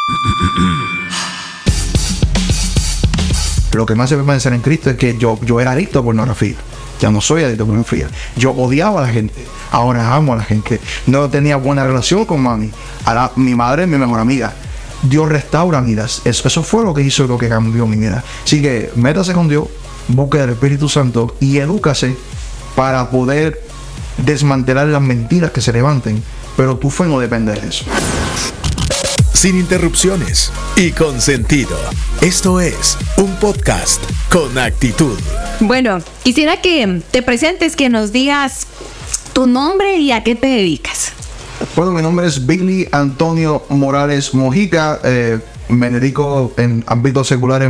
Lo que más se permanecer en Cristo es que yo era adicto a pornografía. Ya no soy adicto a pornografía. Yo odiaba a la gente. Ahora amo a la gente. No tenía buena relación con mami. Ahora mi madre es mi mejor amiga. Dios restaura vidas. Eso fue lo que hizo, lo que cambió mi vida. Así que métase con Dios, busque del Espíritu Santo y edúcase para poder desmantelar las mentiras que se levanten. Pero tu fe no depende de eso. Sin interrupciones y con sentido. Esto es un podcast con actitud. Bueno, quisiera que te presentes, que nos digas tu nombre y a qué te dedicas. Bueno, mi nombre es Billy Antonio Morales Mojica. Me dedico en ámbitos seculares,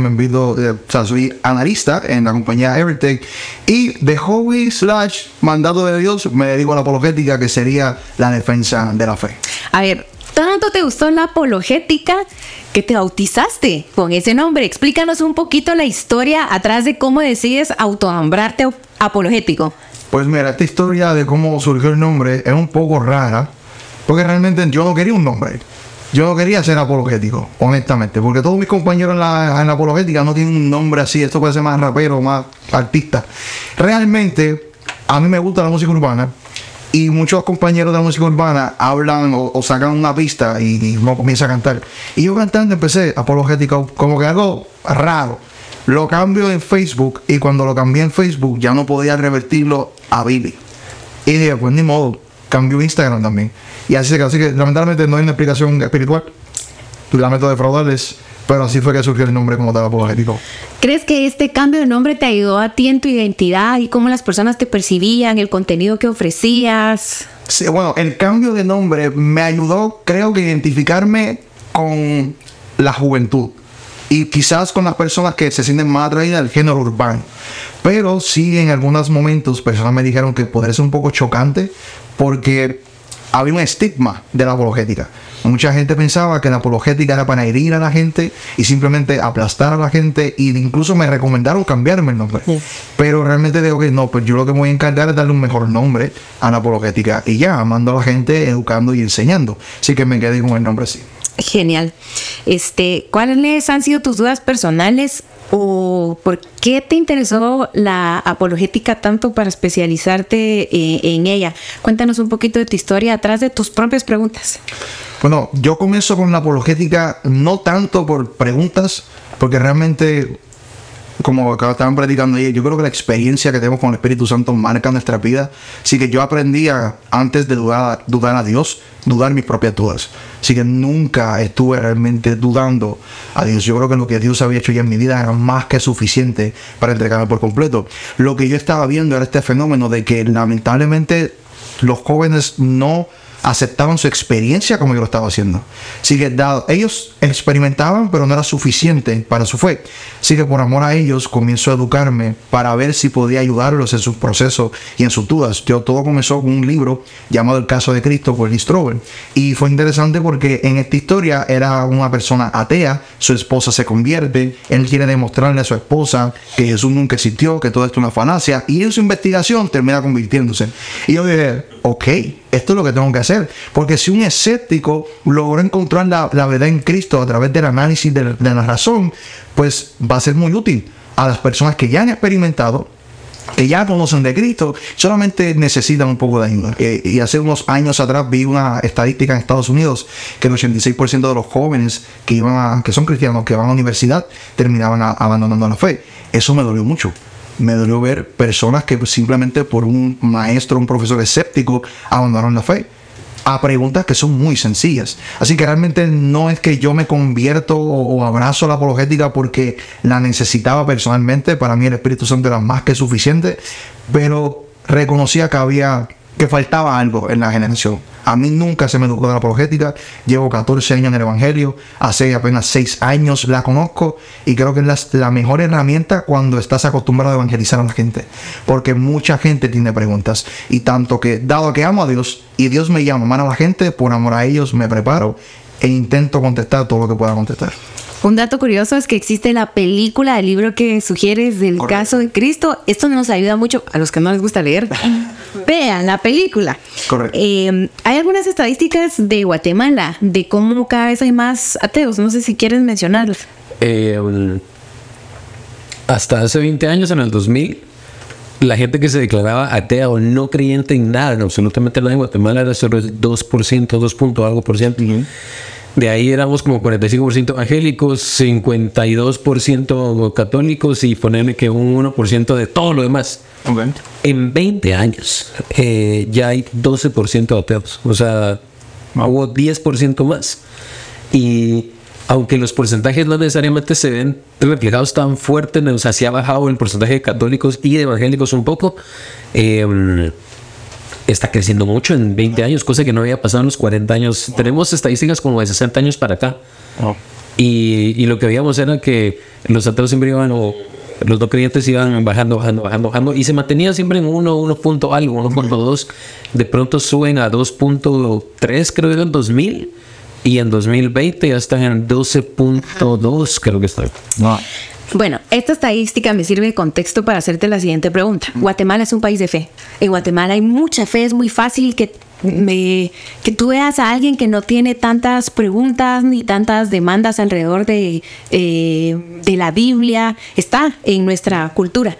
soy analista en la compañía Evertech. Y de hobby / mandado de Dios, me dedico a la apologética, que sería la defensa de la fe. A ver, ¿tanto te gustó la apologética que te bautizaste con ese nombre? Explícanos un poquito la historia atrás de cómo decides autonombrarte apologético. Pues mira, esta historia de cómo surgió el nombre es un poco rara, porque realmente yo no quería un nombre. Yo no quería ser apologético, honestamente, porque todos mis compañeros en la apologética no tienen un nombre así. Esto puede ser más rapero, más artista. Realmente, a mí me gusta la música urbana. Y muchos compañeros de la música urbana hablan o sacan una pista y uno comienza a cantar. Y yo cantando empecé apologético, como que algo raro. Lo cambio en Facebook, y cuando lo cambié en Facebook ya no podía revertirlo a Billy. Y dije, pues ni modo, cambio Instagram también. Y así que lamentablemente no hay una explicación espiritual. Lamento defraudarles, pero así fue que surgió el nombre como tal, apologético. ¿Crees que este cambio de nombre te ayudó a ti en tu identidad y cómo las personas te percibían, el contenido que ofrecías? Sí, bueno, el cambio de nombre me ayudó, creo que, identificarme con la juventud y quizás con las personas que se sienten más atraídas al género urbano. Pero sí, en algunos momentos personas me dijeron que podría ser un poco chocante, porque había un estigma de la apologética. Mucha gente pensaba que la apologética era para herir a la gente y simplemente aplastar a la gente, y incluso me recomendaron cambiarme el nombre. Sí. Pero realmente digo que no, pues yo lo que me voy a encargar es darle un mejor nombre a la apologética, y ya, amando a la gente, educando y enseñando. Así que me quedé con el nombre así. Genial. ¿Cuáles han sido tus dudas personales o por qué te interesó la apologética tanto para especializarte en ella? Cuéntanos un poquito de tu historia atrás de tus propias preguntas. Bueno, yo comienzo con la apologética no tanto por preguntas, porque realmente, como estaban predicando ayer, yo creo que la experiencia que tenemos con el Espíritu Santo marca nuestra vida. Así que yo aprendía, antes de dudar a Dios, dudar mis propias dudas. Así que nunca estuve realmente dudando a Dios. Yo creo que lo que Dios había hecho ya en mi vida era más que suficiente para entregarme por completo. Lo que yo estaba viendo era este fenómeno de que lamentablemente los jóvenes no aceptaban su experiencia como yo lo estaba haciendo. Así que ellos experimentaban, pero no era suficiente para su fe. Así que por amor a ellos comienzo a educarme para ver si podía ayudarlos en sus procesos y en sus dudas. Todo comenzó con un libro llamado El Caso de Cristo por Lee Strobel, y fue interesante porque en esta historia era una persona atea, su esposa se convierte, él quiere demostrarle a su esposa que Jesús nunca existió, que todo esto es una falacia, y en su investigación termina convirtiéndose. Y yo dije, ok, esto es lo que tengo que hacer, porque si un escéptico logró encontrar la verdad en Cristo a través del análisis de la razón, pues va a ser muy útil a las personas que ya han experimentado, que ya conocen de Cristo, solamente necesitan un poco de ayuda. Y hace unos años atrás vi una estadística en Estados Unidos que el 86% de los jóvenes que son cristianos, que van a la universidad, terminaban abandonando la fe. Eso me dolió mucho. Me dolió ver personas que simplemente por un maestro, un profesor escéptico, abandonaron la fe a preguntas que son muy sencillas. Así que realmente no es que yo me convierto o abrazo la apologética porque la necesitaba personalmente. Para mí el Espíritu Santo era más que suficiente, pero reconocía que faltaba algo en la generación. A mí nunca se me educó de la apologética. Llevo 14 años en el Evangelio. Hace apenas 6 años la conozco. Y creo que es la mejor herramienta cuando estás acostumbrado a evangelizar a la gente. Porque mucha gente tiene preguntas. Y tanto que, dado que amo a Dios y Dios me llama a amar a la gente, por amor a ellos me preparo e intento contestar todo lo que pueda contestar. Un dato curioso es que existe la película, el libro que sugieres del Correcto. caso de Cristo. Esto nos ayuda mucho a los que no les gusta leer. Vean la película. Correcto. Hay algunas estadísticas de Guatemala de cómo cada vez hay más ateos. No sé si quieres mencionarlas. Hasta hace 20 años, en el 2000, la gente que se declaraba atea o no creyente en nada, en absolutamente nada en Guatemala, era solo el 2%, 2 punto algo por ciento. De ahí éramos como 45% evangélicos, 52% católicos y ponerle que un 1% de todo lo demás. Okay. En 20 años ya hay 12% ateos. O sea, hubo 10% más. Y aunque los porcentajes no necesariamente se ven reflejados tan fuertes, o sea, sí ha bajado el porcentaje de católicos y de evangélicos un poco, está creciendo mucho en 20 años, cosa que no había pasado en los 40 años. Tenemos estadísticas como de 60 años para acá. Y lo que veíamos era que los ateos siempre iban, o los no creyentes iban bajando, y se mantenía siempre en 1 punto algo, 1.2. De pronto suben a 2.3, creo que en 2000. Y en 2020 ya están en 12.2, creo que está. Bueno, esta estadística me sirve de contexto para hacerte la siguiente pregunta. Guatemala es un país de fe. En Guatemala hay mucha fe. Es muy fácil que tú veas a alguien que no tiene tantas preguntas ni tantas demandas alrededor de la Biblia. Está en nuestra cultura.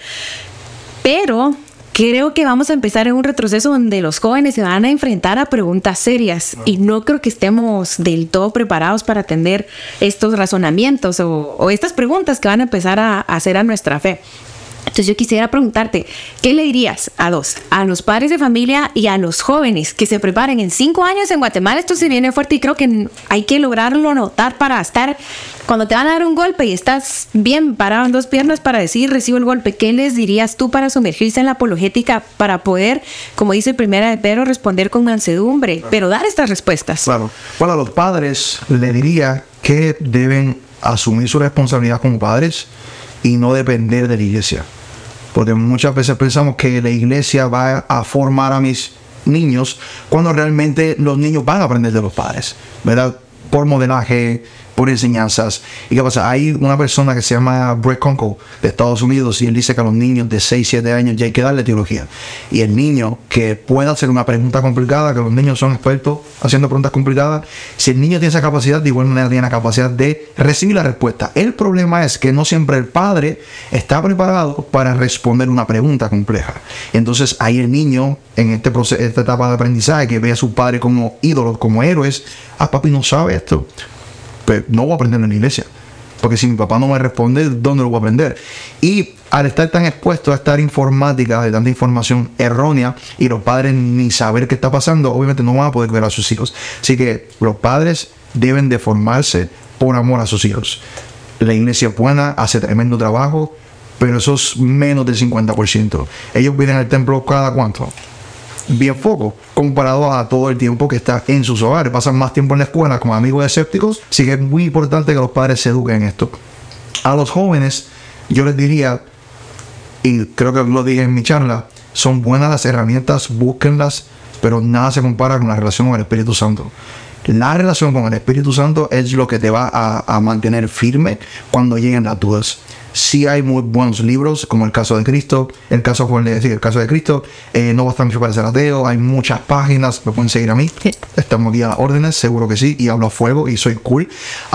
Pero creo que vamos a empezar en un retroceso donde los jóvenes se van a enfrentar a preguntas serias y no creo que estemos del todo preparados para atender estos razonamientos o estas preguntas que van a empezar a hacer a nuestra fe. Entonces yo quisiera preguntarte, ¿qué le dirías a los padres de familia y a los jóvenes que se preparen en 5 años en Guatemala? Esto se viene fuerte y creo que hay que lograrlo notar para estar, cuando te van a dar un golpe y estás bien parado en 2 piernas para decir, recibo el golpe. ¿Qué les dirías tú para sumergirse en la apologética, para poder, como dice Primera de Pedro, responder con mansedumbre, pero dar estas respuestas? Claro. Bueno, a los padres le diría que deben asumir su responsabilidad como padres y no depender de la iglesia. Porque muchas veces pensamos que la iglesia va a formar a mis niños cuando realmente los niños van a aprender de los padres, ¿verdad? Por modelaje, por enseñanzas. ¿Y qué pasa? Hay una persona que se llama Brett Conkle de Estados Unidos y él dice que a los niños de 6, 7 años ya hay que darle teología. Y el niño que pueda hacer una pregunta complicada, que los niños son expertos haciendo preguntas complicadas, si el niño tiene esa capacidad, de igual manera tiene la capacidad de recibir la respuesta. El problema es que no siempre el padre está preparado para responder una pregunta compleja. Entonces ahí el niño, en este proceso, esta etapa de aprendizaje, que ve a su padre como ídolos, como héroes, papi no sabe esto. Pues no voy a aprender en la iglesia, porque si mi papá no me responde, ¿dónde lo voy a aprender? Y al estar tan expuesto a estar informática, de tanta información errónea, y los padres ni saber qué está pasando, obviamente no van a poder ver a sus hijos. Así que los padres deben de formarse por amor a sus hijos. La iglesia buena hace tremendo trabajo, pero eso es menos del 50%. Ellos vienen al templo cada cuánto, bien poco, comparado a todo el tiempo que está en sus hogares. Pasan más tiempo en la escuela como amigos escépticos. Así que es muy importante que los padres se eduquen en esto. A los jóvenes yo les diría, y creo que lo dije en mi charla, son buenas las herramientas, búsquenlas, pero nada se compara con la relación con el Espíritu Santo. La relación con el Espíritu Santo es lo que te va a mantener firme cuando lleguen las dudas. Sí hay muy buenos libros, como el caso de Cristo, el caso de Cristo, no basta mucho para ser ateo, hay muchas páginas, me pueden seguir a mí, estamos aquí a las órdenes, seguro que sí, y hablo a fuego y soy cool.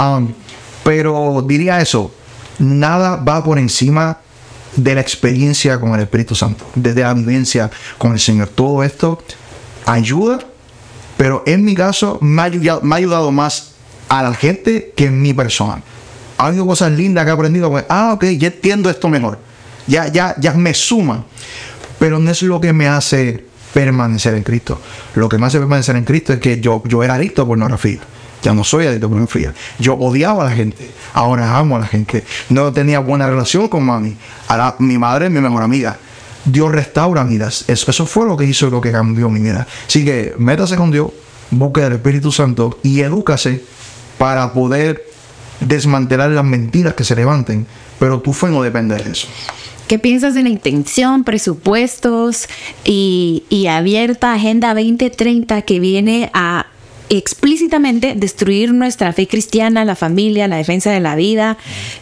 Pero diría eso, nada va por encima de la experiencia con el Espíritu Santo, desde la vivencia con el Señor. Todo esto ayuda, pero en mi caso me ha ayudado más a la gente que en mi persona. Ha habido cosas lindas que he aprendido, pues, ok, ya entiendo esto mejor, ya me suma, pero no es lo que me hace permanecer en Cristo. Lo que me hace permanecer en Cristo es que yo era adicto a pornografía. Ya no soy adicto a pornografía. Yo odiaba a la gente, ahora amo a la gente. No tenía buena relación con mami. Ahora mi madre es mi mejor amiga. Dios restaura vidas. Eso fue lo que hizo, lo que cambió mi vida. Así que métase con Dios, busque el Espíritu Santo y edúcase para poder desmantelar las mentiras que se levanten, pero tu fe no depende de eso. ¿Qué piensas de la intención, presupuestos y abierta Agenda 2030 que viene a explícitamente destruir nuestra fe cristiana, la familia, la defensa de la vida.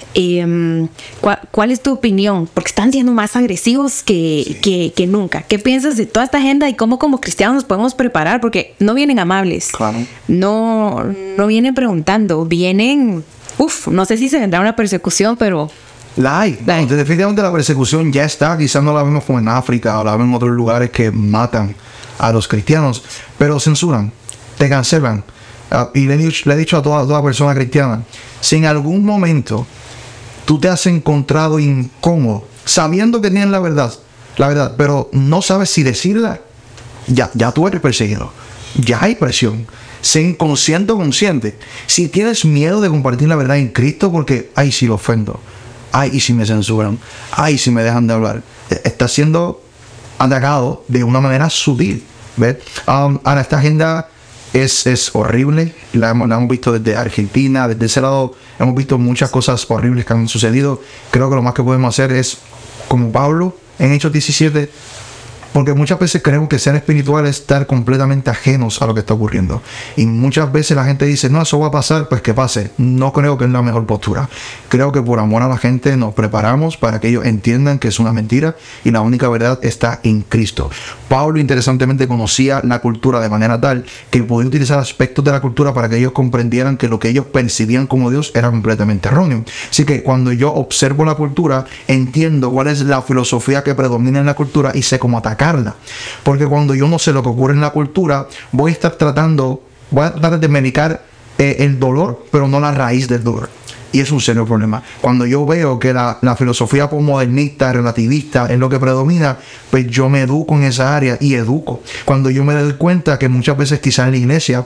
¿Cuál es tu opinión? Porque están siendo más agresivos que nunca. ¿Qué piensas de toda esta agenda y cómo como cristianos nos podemos preparar? Porque no vienen amables, Claro. no vienen preguntando, vienen, no sé si se vendrá una persecución, pero... La hay. La hay. Definitivamente la persecución ya está. Quizás no la vemos como en África o la vemos en otros lugares que matan a los cristianos, pero censuran, te cancelan. Y le he dicho a toda persona cristiana, si en algún momento tú te has encontrado incómodo, sabiendo que tienes la verdad, pero no sabes si decirla, ya tú eres perseguido. Ya hay presión. Sé inconsciente o consciente. Si tienes miedo de compartir la verdad en Cristo, porque, ay, si lo ofendo, ay, y si me censuran, ay, si me dejan de hablar, estás siendo atacado de una manera sutil. ¿Ves? Ahora, esta agenda es horrible. La hemos visto desde Argentina, desde ese lado hemos visto muchas cosas horribles que han sucedido. Creo que lo más que podemos hacer es, como Pablo en Hechos 17, porque muchas veces creemos que ser espiritual es estar completamente ajenos a lo que está ocurriendo. Y muchas veces la gente dice, no, eso va a pasar, pues que pase. No creo que es la mejor postura. Creo que por amor a la gente nos preparamos para que ellos entiendan que es una mentira y la única verdad está en Cristo. Pablo, interesantemente, conocía la cultura de manera tal que podía utilizar aspectos de la cultura para que ellos comprendieran que lo que ellos percibían como Dios era completamente erróneo. Así que cuando yo observo la cultura, entiendo cuál es la filosofía que predomina en la cultura y sé cómo atacarla. Porque cuando yo no sé lo que ocurre en la cultura, voy a tratar de medicar el dolor, pero no la raíz del dolor. Y es un serio problema. Cuando yo veo que la filosofía postmodernista, relativista, es lo que predomina, pues yo me educo en esa área y educo. Cuando yo me doy cuenta que muchas veces quizás en la iglesia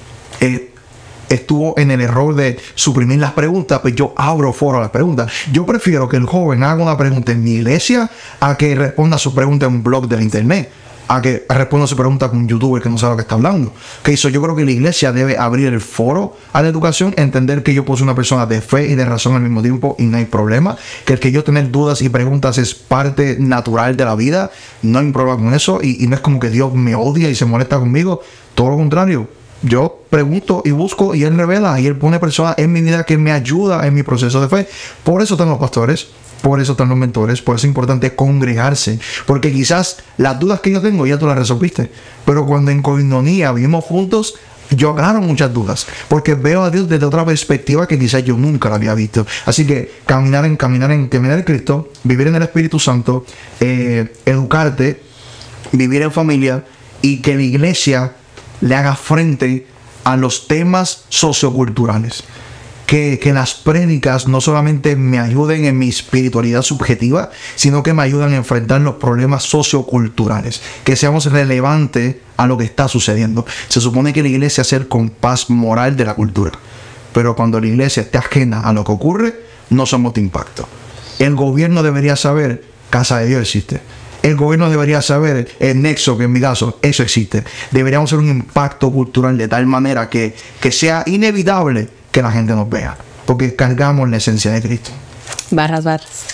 estuvo en el error de suprimir las preguntas, pues yo abro foro a las preguntas. Yo prefiero que el joven haga una pregunta en mi iglesia a que responda su pregunta en un blog de la internet, a que responda su pregunta con un youtuber que no sabe lo que está hablando. Yo creo que la iglesia debe abrir el foro a la educación, entender que yo puedo ser una persona de fe y de razón al mismo tiempo y no hay problema, que el que yo tener dudas y preguntas es parte natural de la vida, no hay problema con eso, y no es como que Dios me odia y se molesta conmigo, todo lo contrario. Yo pregunto y busco y Él revela y Él pone personas en mi vida que me ayuda en mi proceso de fe. Por eso están los pastores, por eso están los mentores, por eso es importante congregarse, porque quizás las dudas que yo tengo ya tú las resolviste, pero cuando en coinonía vivimos juntos, yo aclaro muchas dudas, porque veo a Dios desde otra perspectiva que quizás yo nunca la había visto. Así que caminar en Cristo, vivir en el Espíritu Santo, educarte, vivir en familia y que la iglesia le haga frente a los temas socioculturales. Que las prédicas no solamente me ayuden en mi espiritualidad subjetiva, sino que me ayudan a enfrentar los problemas socioculturales. Que seamos relevantes a lo que está sucediendo. Se supone que la iglesia es el compás moral de la cultura. Pero cuando la iglesia esté ajena a lo que ocurre, no somos de impacto. El gobierno debería saber, Casa de Dios existe. El gobierno debería saber, el Nexo, que en mi caso, eso existe. Deberíamos hacer un impacto cultural de tal manera que sea inevitable que la gente nos vea, porque cargamos la esencia de Cristo. Barras.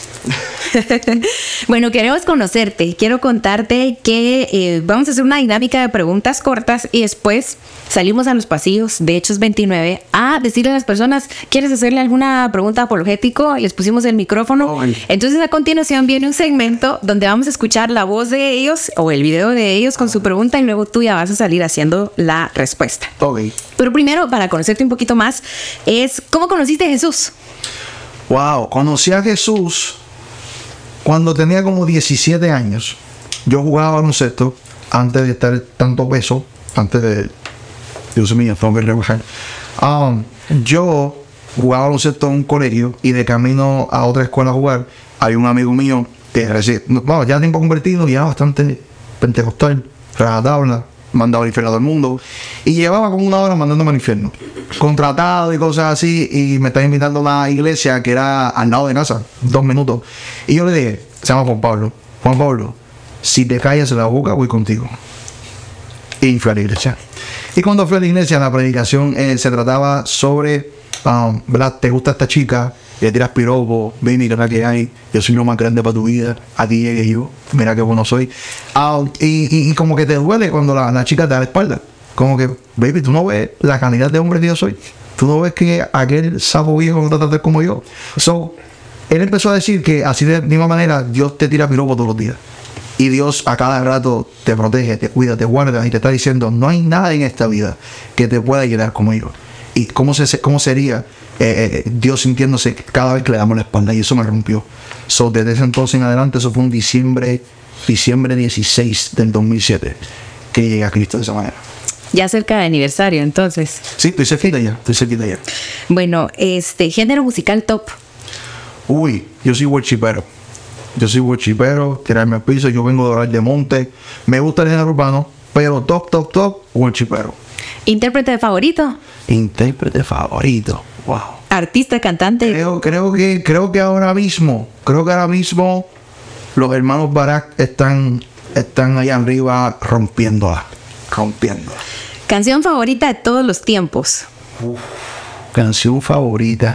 Bueno, queremos conocerte. Quiero contarte que vamos a hacer una dinámica de preguntas cortas y después salimos a los pasillos de Hechos 29 a decirle a las personas, ¿quieres hacerle alguna pregunta apologético? Les pusimos el micrófono. Entonces a continuación viene un segmento donde vamos a escuchar la voz de ellos o el video de ellos con su pregunta y luego tú ya vas a salir haciendo la respuesta. Okay. Pero primero, para conocerte un poquito más, es ¿cómo conociste a Jesús? Wow, conocí a Jesús cuando tenía como 17 años. Yo jugaba baloncesto antes de estar tanto peso, antes de... Dios mío, tengo que rebajar. Yo jugaba baloncesto en un colegio y de camino a otra escuela a jugar, hay un amigo mío que ya tiempo convertido, ya bastante pentecostal, rajatabla, mandaba al infierno a todo el mundo, y llevaba como una hora mandándome al infierno, contratado y cosas así, y me estaba invitando a una iglesia que era al lado de casa, 2 minutos, y yo le dije, se llama Juan Pablo, si te callas la boca voy contigo. Y fui a la iglesia, y cuando fui a la iglesia la predicación se trataba sobre ¿verdad? ¿Te gusta esta chica? Le tiras piropo, ven, mira la que hay, yo soy lo más grande para tu vida, a ti llegué yo, mira qué bueno soy. Y como que te duele cuando la chica te da la espalda. Como que, baby, tú no ves la calidad de hombre que yo soy. Tú no ves que aquel sapo viejo no te trata como yo. So, él empezó a decir que así de misma manera Dios te tira piropo todos los días. Y Dios a cada rato te protege, te cuida, te guarda y te está diciendo, no hay nada en esta vida que te pueda llenar como yo. ¿Y cómo sería Dios sintiéndose cada vez que le damos la espalda? Y eso me rompió. So, desde ese entonces en adelante, eso fue un diciembre 16 del 2007 que llegué a Cristo de esa manera. Ya cerca de aniversario, entonces. Sí, estoy cerquita ya. Bueno, género musical top. Uy, yo soy worshipero. Tirarme al piso. Yo vengo de orar de monte. Me gusta el género urbano, pero top, worshipero. ¿Intérprete favorito? Wow. ¿Artista, cantante? Creo que ahora mismo los hermanos Barak están allá arriba rompiéndola. ¿Canción favorita de todos los tiempos? Canción favorita.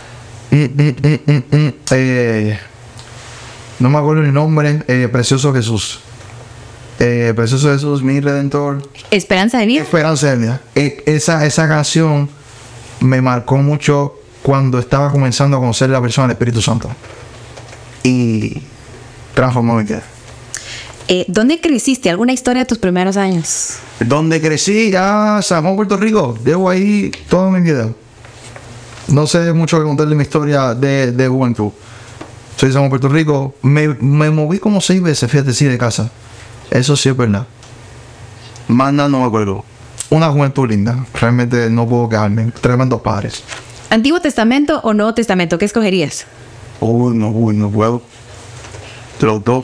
No me acuerdo el nombre. Precioso Jesús. Precioso Jesús, mi Redentor. Esperanza de vida. Esa canción me marcó mucho cuando estaba comenzando a conocer la persona del Espíritu Santo. Y transformó mi vida. ¿Dónde creciste? ¿Alguna historia de tus primeros años? ¿Dónde crecí? San Juan, Puerto Rico. Llevo ahí toda mi vida. No sé mucho que contar de mi historia de juventud. Soy de San Juan, Puerto Rico. Me moví como 6 veces, fíjate, sí, de casa. Eso sí es verdad. Más nada no me acuerdo. Una juventud linda. Realmente no puedo quejarme. Tremendos padres. ¿Antiguo Testamento o Nuevo Testamento? ¿Qué escogerías? No puedo. Los dos.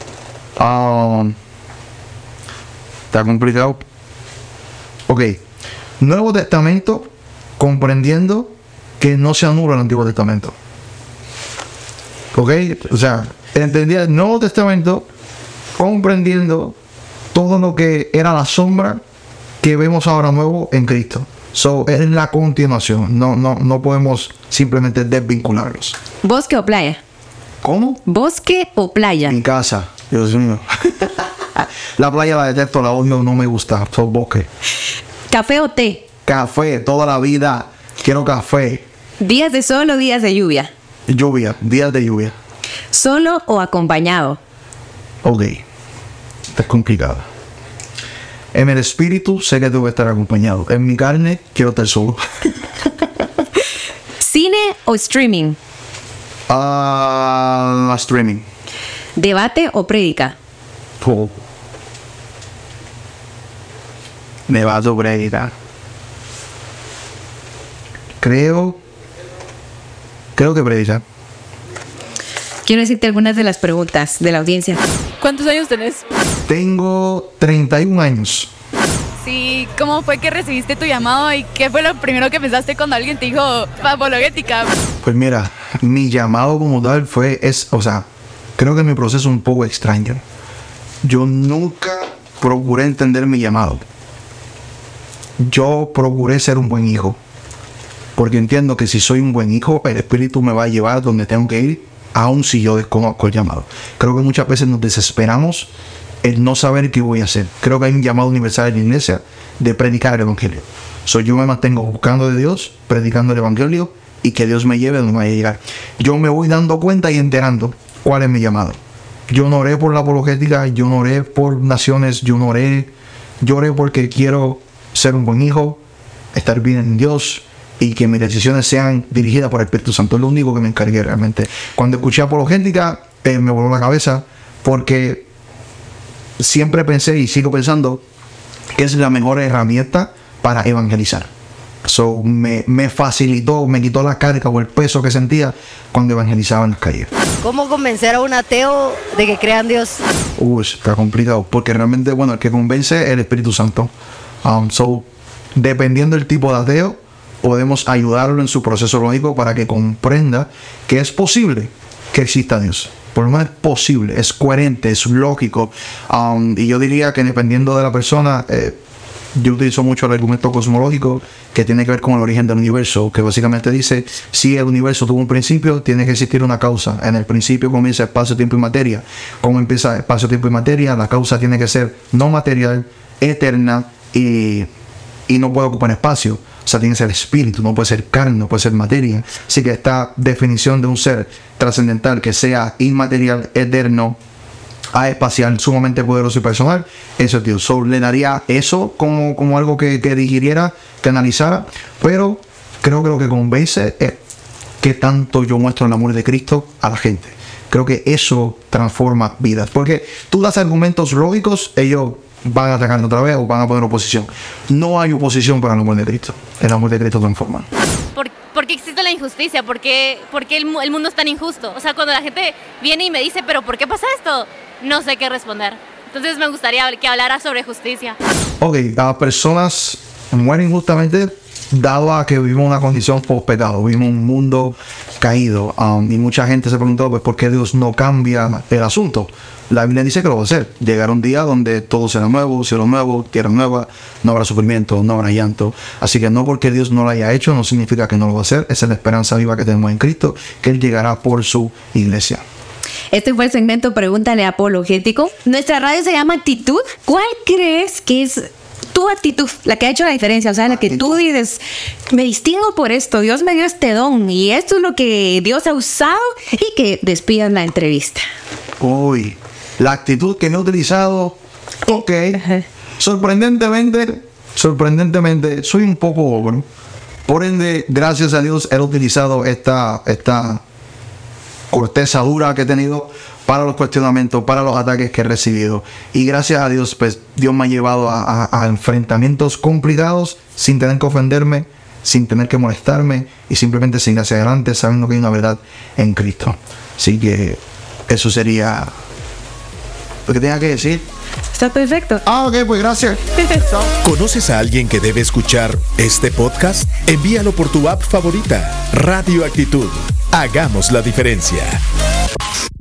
Está complicado. Ok. Nuevo Testamento, comprendiendo que no se anula el Antiguo Testamento. Ok. O sea, entendía el Nuevo Testamento comprendiendo todo lo que era la sombra que vemos ahora nuevo en Cristo. So, es la continuación. No podemos simplemente desvincularlos. ¿Bosque o playa? ¿Cómo? ¿Bosque o playa? Mi casa. Dios mío. La playa la detesto, la odio, no me gusta. Soy bosque. ¿Café o té? Café, toda la vida. Quiero café. ¿Días de sol o días de lluvia? Lluvia, días de lluvia. ¿Solo o acompañado? Ok. Está complicado. En el espíritu sé que tengo que estar acompañado. En mi carne quiero estar solo. ¿Cine o streaming? Streaming. ¿Debate o prédica? Debate o prédica. Creo que prédica. Quiero decirte algunas de las preguntas de la audiencia. ¿Cuántos años tenés? Tengo 31 años. Sí, ¿cómo fue que recibiste tu llamado y qué fue lo primero que pensaste cuando alguien te dijo apologética? Pues mira, mi llamado como tal creo que mi proceso es un poco extraño. Yo nunca procuré entender mi llamado. Yo procuré ser un buen hijo. Porque entiendo que si soy un buen hijo, el Espíritu me va a llevar donde tengo que ir, aun si yo desconozco el llamado. Creo que muchas veces nos desesperamos el no saber qué voy a hacer. Creo que hay un llamado universal en la iglesia de predicar el Evangelio. Yo me mantengo buscando de Dios, predicando el Evangelio y que Dios me lleve donde me vaya a llegar. Yo me voy dando cuenta y enterando cuál es mi llamado. Yo no oré por la apologética, yo no oré por naciones, yo oré porque quiero ser un buen hijo, estar bien en Dios y que mis decisiones sean dirigidas por el Espíritu Santo. Es lo único que me encargué realmente. Cuando escuché apologética, me voló la cabeza porque siempre pensé y sigo pensando que es la mejor herramienta para evangelizar. Me facilitó, me quitó la carga o el peso que sentía cuando evangelizaba en las calles. ¿Cómo convencer a un ateo de que crea en Dios? Está complicado, porque realmente, el que convence es el Espíritu Santo. Dependiendo del tipo de ateo, podemos ayudarlo en su proceso lógico para que comprenda que es posible que exista Dios. Por lo menos es posible, es coherente, es lógico. Y yo diría que dependiendo de la persona, yo utilizo mucho el argumento cosmológico que tiene que ver con el origen del universo, que básicamente dice, si el universo tuvo un principio, tiene que existir una causa. En el principio comienza espacio, tiempo y materia. ¿Cómo empieza espacio, tiempo y materia? La causa tiene que ser no material, eterna y no puede ocupar espacio. O sea, tiene que ser espíritu, no puede ser carne, no puede ser materia. Así que esta definición de un ser trascendental que sea inmaterial, eterno, espacial, sumamente poderoso y personal, eso es Dios. Le daría eso como algo que digiriera, que analizara, pero creo que lo que convence es que tanto yo muestro el amor de Cristo a la gente. Creo que eso transforma vidas, porque tú das argumentos lógicos, ellos van a atacar otra vez o van a poner oposición. No hay oposición para el amor de Cristo. El amor de Cristo transforma. ¿Por qué existe la injusticia? ¿Por qué el mundo es tan injusto? O sea, cuando la gente viene y me dice, ¿pero por qué pasa esto? No sé qué responder. Entonces me gustaría que hablara sobre justicia. Ok, las personas mueren injustamente dado a que vivimos una condición post-pecado, vivimos un mundo caído, y mucha gente se preguntó pues por qué Dios no cambia el asunto. La Biblia dice que lo va a hacer. Llegará un día donde todo será nuevo, cielo nuevo, tierra nueva, no habrá sufrimiento, no habrá llanto. Así que no porque Dios no lo haya hecho, no significa que no lo va a hacer. Esa es la esperanza viva que tenemos en Cristo, que Él llegará por su iglesia. Este fue el segmento Pregúntale Apologético. Nuestra radio se llama Actitud. ¿Cuál crees que es tu actitud la que ha hecho la diferencia? O sea, la que tú dices, me distingo por esto, Dios me dio este don y esto es lo que Dios ha usado, y que despidas la entrevista. Uy, la actitud que me he utilizado, ok. Sorprendentemente, soy un poco ogro. Por ende, gracias a Dios he utilizado esta corteza dura que he tenido para los cuestionamientos, para los ataques que he recibido. Y gracias a Dios, pues Dios me ha llevado a enfrentamientos complicados sin tener que ofenderme, sin tener que molestarme, y simplemente seguir hacia adelante sabiendo que hay una verdad en Cristo. Así que eso sería lo que tenga que decir. Está perfecto. Ok, pues gracias. ¿Conoces a alguien que debe escuchar este podcast? Envíalo por tu app favorita, Radio Actitud. Hagamos la diferencia.